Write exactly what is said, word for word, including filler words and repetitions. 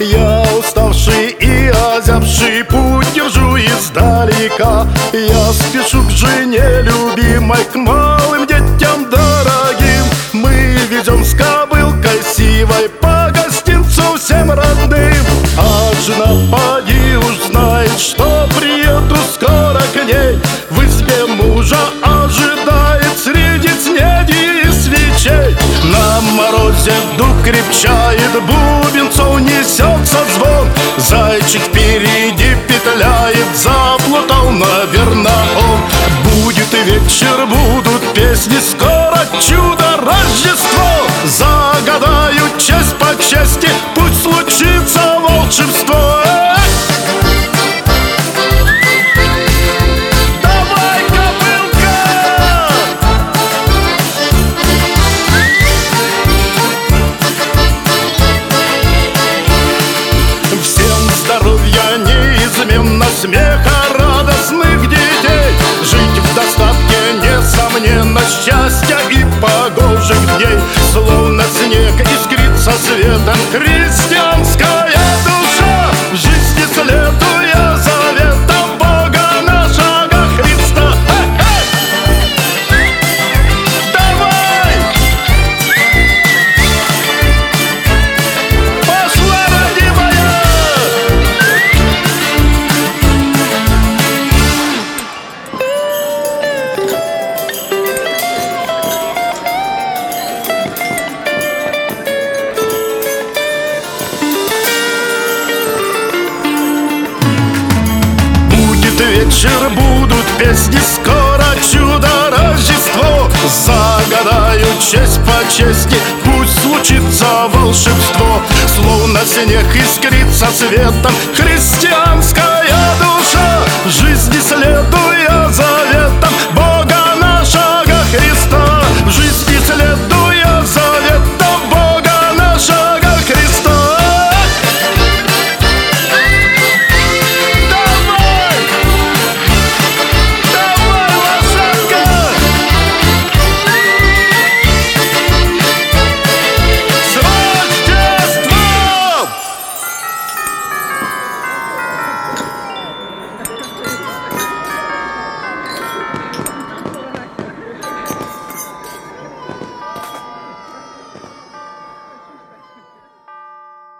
Я уставший и озябший, путь держу издалека. Я спешу к жене любимой, к малым детям дорогим. Мы везем с кобылкой сивой по гостинцу всем родным. А жена поди уж знает, что приеду скоро к ней. В избе мужа ожидает среди снеди и свечей. На морозе дуб крепчает, бубенцов несется звон. Зайчик впереди петляет, заплутал, наверно, он. Будет вечер, будут песни, скоро чудо Рождество. Загадаю честь по чести, пусть случится волшебство. Неизменно смеха радостных детей, жить в достатке, несомненно, счастья и погожих дней. Словно снег искрится светом христианская душа, в жизни следуя заветам Бога нашего Христа. Эй, эй! Давай! Пошла, родимая! Вечер, будут песни, скоро чудо Рождество. Загадаю честь по чести, пусть случится волшебство. Словно снег искрится светом христианская душа, в жизни след